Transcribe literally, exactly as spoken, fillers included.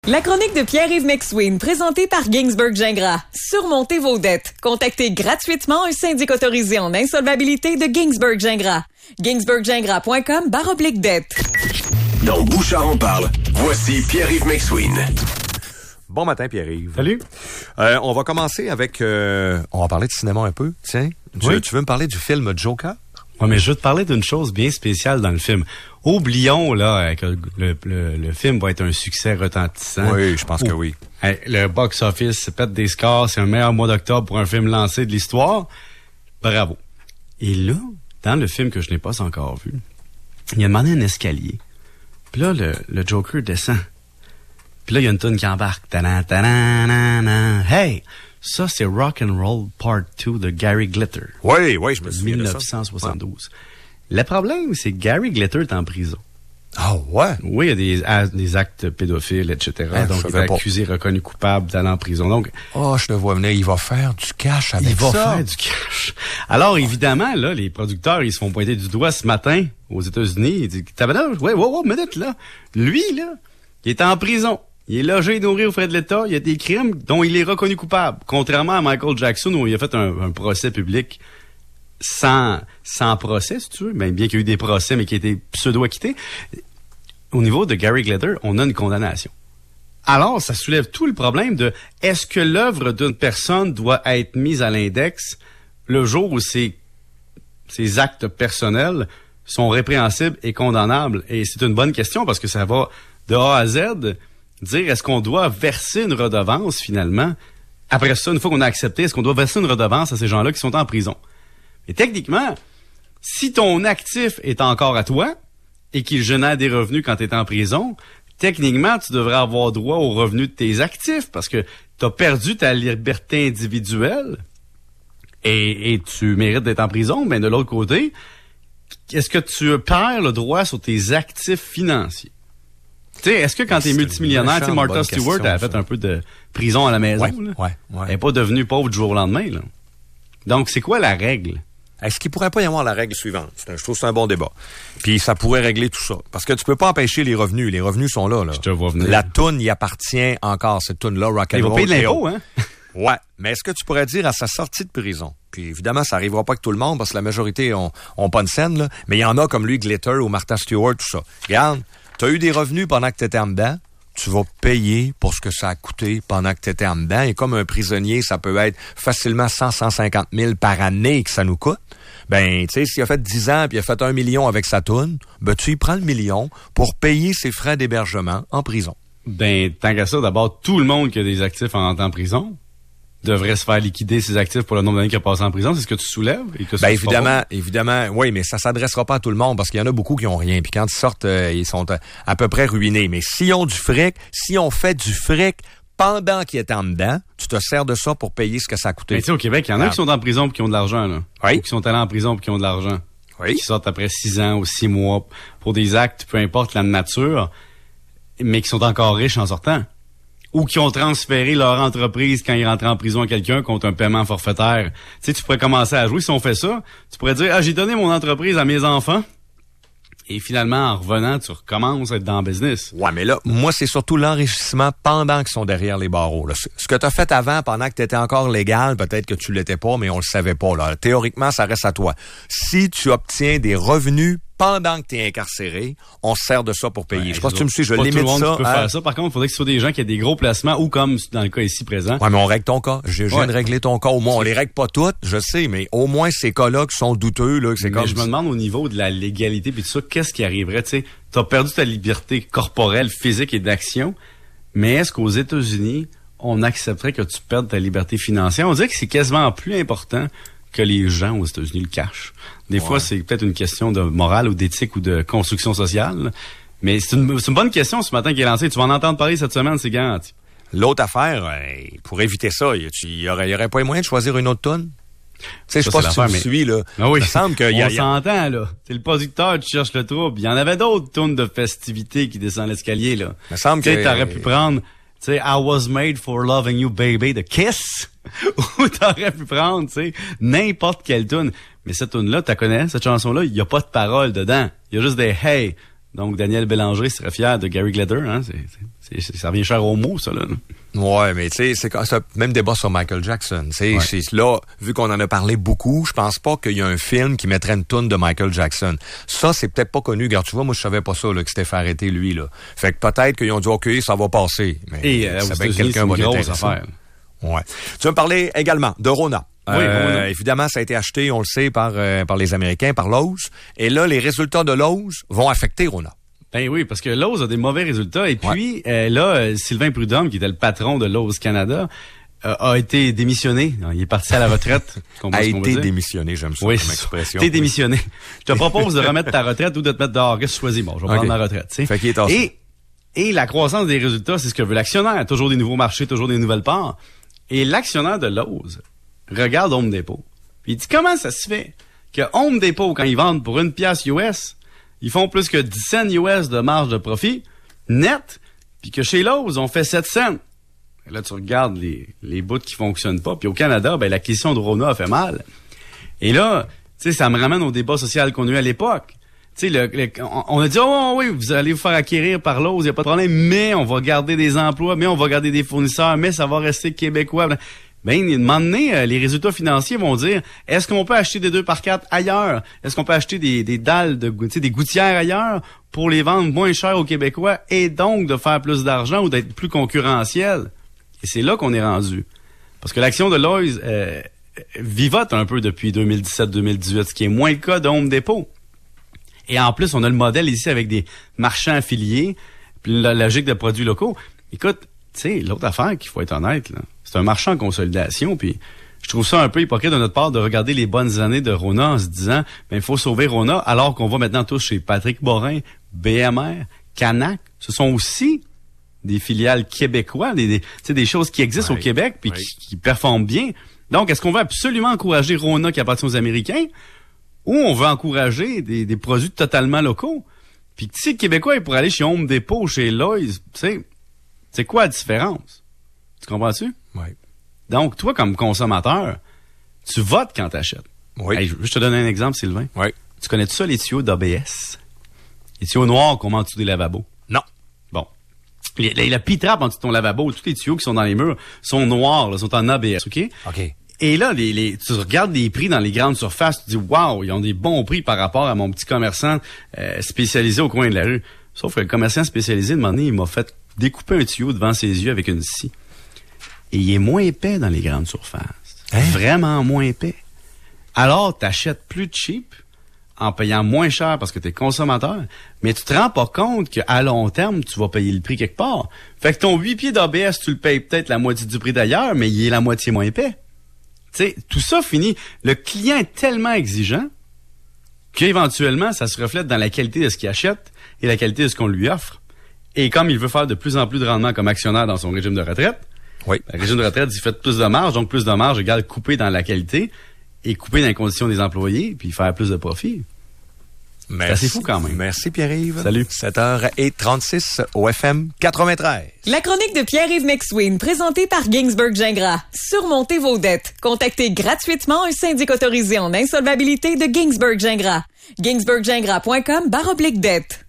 La chronique de Pierre-Yves McSween, présentée par Ginsberg Gingras. Surmontez vos dettes. Contactez gratuitement un syndic autorisé en insolvabilité de Ginsberg Gingras. ginsberg gingras point com barre oblique dette. Dans Bouchard en parle, voici Pierre-Yves McSween. Bon matin, Pierre-Yves. Salut. Euh, on va commencer avec... Euh, on va parler de cinéma un peu, tiens. Tu, oui. tu veux me parler du film Joker? Oui, mais je veux te parler d'une chose bien spéciale dans le film. Oublions là que le, le, le film va être un succès retentissant. Oui, je pense Ou, que oui. Hey, le box-office pète des scores. C'est un meilleur mois d'octobre pour un film lancé de l'histoire. Bravo. Et là, dans le film que je n'ai pas encore vu, il a demandé un escalier. Puis là, le, le Joker descend. Puis là, il y a une toune qui embarque. Ta-da, ta-da, na, na. Hey! Ça, c'est Rock and Roll Part deux de Gary Glitter. Oui, oui, je me souviens dix-neuf cent soixante-douze. Ouais. Le problème, c'est que Gary Glitter est en prison. Ah oh, ouais? Oui, il y a des, a, des actes pédophiles, et cetera. Hein, donc, il est accusé, pas. reconnu coupable d'aller en prison. Donc, oh, je le vois venir. Il va faire du cash avec ça. Il va ça. faire du cash. Alors, évidemment, là, les producteurs, ils se font pointer du doigt ce matin aux États-Unis. Ils disent, t'as ouais, ouais, ouais, minute, là. Lui, là, il est en prison. Il est logé et nourri aux frais de l'État. Il y a des crimes dont il est reconnu coupable. Contrairement à Michael Jackson, où il a fait un, un procès public sans, sans procès, si tu veux, ben, bien qu'il y ait eu des procès, mais qui a été pseudo-acquitté. Au niveau de Gary Glitter, on a une condamnation. Alors, ça soulève tout le problème de est-ce que l'œuvre d'une personne doit être mise à l'index le jour où ses, ses actes personnels sont répréhensibles et condamnables? Et c'est une bonne question parce que ça va de A à Z dire est-ce qu'on doit verser une redevance finalement? Après ça, une fois qu'on a accepté, est-ce qu'on doit verser une redevance à ces gens-là qui sont en prison? Et techniquement, si ton actif est encore à toi et qu'il génère des revenus quand tu es en prison, techniquement, tu devrais avoir droit aux revenus de tes actifs parce que tu as perdu ta liberté individuelle et, et tu mérites d'être en prison. Mais de l'autre côté, est-ce que tu perds le droit sur tes actifs financiers? Tu sais, est-ce que quand t'es multimillionnaire, tu sais, Martha Stewart, elle a fait un peu de prison à la maison, ouais, là. Ouais, ouais. Elle n'est pas devenue pauvre du jour au lendemain, là. Donc, c'est quoi la règle? Est-ce qu'il pourrait pas y avoir la règle suivante? C'est un, je trouve que c'est un bon débat. Puis ça pourrait régler tout ça. Parce que tu peux pas empêcher les revenus. Les revenus sont là, là. Je te vois venir. La toune y appartient encore, cette toune-là, rock and roll. Il va payer de l'impôt, hein? Ouais. Mais est-ce que tu pourrais dire à sa sortie de prison? Puis évidemment, ça arrivera pas avec tout le monde parce que la majorité ont, ont pas de scène, là. Mais il y en a comme lui, Glitter ou Martha Stewart, tout ça. Regarde, t'as eu des revenus pendant que t'étais en dedans. Tu vas payer pour ce que ça a coûté pendant que tu étais en dedans. Et comme un prisonnier, ça peut être facilement cent à cent cinquante mille par année que ça nous coûte. Ben, tu sais, s'il a fait dix ans puis il a fait un million avec sa toune, ben, tu y prends le million pour payer ses frais d'hébergement en prison. Ben, tant qu'à ça, d'abord, tout le monde qui a des actifs en, en prison devrait se faire liquider ses actifs pour le nombre d'années qu'il a passé en prison. C'est ce que tu soulèves? Et que ben, évidemment, évidemment, oui, mais ça s'adressera pas à tout le monde parce qu'il y en a beaucoup qui ont rien. Puis quand ils sortent, euh, ils sont à, à peu près ruinés. Mais s'ils ont du fric, si on fait du fric pendant qu'ils étaient en dedans, tu te sers de ça pour payer ce que ça a coûté. Mais tu sais, au Québec, il y en a ah. qui sont en prison et qui ont de l'argent, là. Oui. Ou qui sont allés en prison et qui ont de l'argent. Oui. Qui sortent après six ans ou six mois pour des actes, peu importe la nature, mais qui sont encore riches en sortant. Ou qui ont transféré leur entreprise quand ils rentraient en prison à quelqu'un contre un paiement forfaitaire. Tu sais, tu pourrais commencer à jouer. Si on fait ça, tu pourrais dire, ah, j'ai donné mon entreprise à mes enfants. Et finalement, en revenant, tu recommences à être dans le business. Ouais, mais là, moi, c'est surtout l'enrichissement pendant qu'ils sont derrière les barreaux, là. Ce que tu as fait avant, pendant que tu étais encore légal, peut-être que tu l'étais pas, mais on le savait pas, là. Théoriquement, ça reste à toi. Si tu obtiens des revenus pendant que tu es incarcéré, on se sert de ça pour payer. Ouais, je sais pas si tu me suis, je limite ça. Tout le monde peut hein? faire ça. Par contre, il faudrait que ce soit des gens qui aient des gros placements ou comme dans le cas ici présent. Ouais, mais on règle ton cas. Je viens ouais. de régler ton cas. Au moins, on les règle pas toutes, je sais, mais au moins ces cas-là qui sont douteux, là, que c'est mais comme... je me demande au niveau de la légalité puis tout ça, qu'est-ce qui arriverait, tu sais? T'as perdu ta liberté corporelle, physique et d'action, mais est-ce qu'aux États-Unis, on accepterait que tu perdes ta liberté financière? On dirait que c'est quasiment plus important que les gens aux États-Unis le cachent. Des ouais. fois, c'est peut-être une question de morale ou d'éthique ou de construction sociale. Mais c'est une, c'est une bonne question ce matin qui est lancée. Tu vas en entendre parler cette semaine, c'est garanti. L'autre affaire, euh, pour éviter ça, il y aurait, y aurait pas moyen de choisir une autre toune? Tu sais, je sais pas si tu me mais... suis, là. Ah oui. Il me semble qu'il y a... On s'entend, là. C'est le producteur qui cherche le trouble. Il y en avait d'autres tunes de festivités qui descendent l'escalier, là. Il me semble que... Tu t'aurais pu prendre, tu sais, I was made for loving you, baby, de Kiss. Ou t'aurais pu prendre, tu sais, n'importe quelle tune. Mais cette tune-là, tu la connais, cette chanson-là, il y a pas de paroles dedans. Il y a juste des « hey ». Donc, Daniel Bélanger serait fier de Gary Glitter, hein. C'est, c'est, C'est, ça revient cher au mot, ça, là. Ouais, mais tu sais, c'est, c'est un même débat sur Michael Jackson. Tu sais, Ouais. c'est là, vu qu'on en a parlé beaucoup, je pense pas qu'il y a un film qui mettrait une toune de Michael Jackson. Ça, c'est peut-être pas connu. Regarde, tu vois, moi, je savais pas ça, là, que c'était fait arrêter lui, là. Fait que peut-être qu'ils ont dit, OK, ça va passer. Mais Et euh, ça aux fait que États-Unis, quelqu'un c'est va une grosse l'intéresser. affaire. Ouais. Tu vas me parler également de Rona. Oui, Euh, Rona. évidemment, ça a été acheté, on le sait, par, euh, par les Américains, par Lowe's. Et là, les résultats de Lowe's vont affecter Rona. Ben oui, parce que Lowe's a des mauvais résultats. Et puis, euh, là, euh, Sylvain Prudhomme, qui était le patron de Lowe's Canada, euh, a été démissionné. Il est parti à la retraite. Tu comprends A ce qu'on veut été dire? démissionné, j'aime ça Oui, comme expression. t'es démissionné. Je te propose de remettre ta retraite ou de te mettre dehors. Qu'est-ce que tu choisis? Bon, je vais Ok. prendre ma retraite. Tu sais. Fait qu'il est tassé. Et, et la croissance des résultats, c'est ce que veut l'actionnaire. Toujours des nouveaux marchés, toujours des nouvelles parts. Et l'actionnaire de Lowe's regarde Home Depot. Puis il dit, comment ça se fait que Home Depot, quand ils vendent pour une pièce U S, ils font plus que dix cents U S de marge de profit net, puis que chez Lowe's, on fait sept cents. Et là, tu regardes les, les bouts qui fonctionnent pas. Puis au Canada, ben, l'acquisition de Rona a fait mal. Et là, tu sais, ça me ramène au débat social qu'on a eu à l'époque. Tu sais, le, le- on, on a dit, oh oui, vous allez vous faire acquérir par Lowe's, il n'y a pas de problème, mais on va garder des emplois, mais on va garder des fournisseurs, mais ça va rester québécois. Ben, à un moment donné, euh, les résultats financiers vont dire, est-ce qu'on peut acheter des deux par quatre ailleurs? Est-ce qu'on peut acheter des, des dalles, de, tu sais, des gouttières ailleurs pour les vendre moins cher aux Québécois et donc de faire plus d'argent ou d'être plus concurrentiel? Et c'est là qu'on est rendu. Parce que l'action de Lowe's euh, vivote un peu depuis deux mille dix-sept deux mille dix-huit, ce qui est moins le cas de Home Depot. Et en plus, on a le modèle ici avec des marchands affiliés, puis la logique de produits locaux. Écoute, tu sais, l'autre affaire qu'il faut être honnête, là, c'est un marchand en consolidation, puis je trouve ça un peu hypocrite de notre part de regarder les bonnes années de Rona en se disant, ben il faut sauver Rona, alors qu'on va maintenant tous chez Patrick Morin, B M R, Canac. Ce sont aussi des filiales québécois, des, des, tu sais, des choses qui existent Ouais. au Québec, puis Ouais. qui, qui performent bien. Donc, est-ce qu'on veut absolument encourager Rona qui appartient aux Américains, ou on veut encourager des, des produits totalement locaux? Puis que, tu sais, Québécois, il pourrait aller chez Home Depot, chez Lowe's, tu sais, c'est quoi la différence? Tu comprends-tu? Oui. Donc, toi, comme consommateur, tu votes quand t'achètes. Oui. Hey, je je te donne un exemple, Sylvain. Oui. Tu connais tout ça, les tuyaux d'A B S? Les tuyaux noirs qu'on met en dessous des lavabos. Non. Bon. Les- les- La P-trap en dessous de ton lavabo, tous les tuyaux qui sont dans les murs sont noirs, là, sont en A B S, OK? OK. Et là, les, les, tu regardes les prix dans les grandes surfaces, tu dis, waouh, ils ont des bons prix par rapport à mon petit commerçant euh, spécialisé au coin de la rue. Sauf que le commerçant spécialisé, de moment donné, il m'a fait découper un tuyau devant ses yeux avec une scie. Et il est moins épais dans les grandes surfaces. Hein? Vraiment moins épais. Alors, t'achètes plus cheap en payant moins cher parce que t'es consommateur, mais tu te rends pas compte qu'à long terme, tu vas payer le prix quelque part. Fait que ton huit pieds d'A B S, tu le payes peut-être la moitié du prix d'ailleurs, mais il est la moitié moins épais. Tu sais, tout ça finit. Le client est tellement exigeant qu'éventuellement, ça se reflète dans la qualité de ce qu'il achète et la qualité de ce qu'on lui offre. Et comme il veut faire de plus en plus de rendement comme actionnaire dans son régime de retraite, Oui. le régime de retraite, il fait plus de marge, donc plus de marge égale couper dans la qualité et couper dans les conditions des employés, puis faire plus de profit. Merci. assez fou quand même. Merci Pierre-Yves. Salut. sept heures trente-six au F M quatre-vingt-treize. La chronique de Pierre-Yves McSween, présentée par Ginsberg Gingras. Surmontez vos dettes. Contactez gratuitement un syndic autorisé en insolvabilité de Ginsberg Gingras. ginsberg gingras point com barre oblique dette.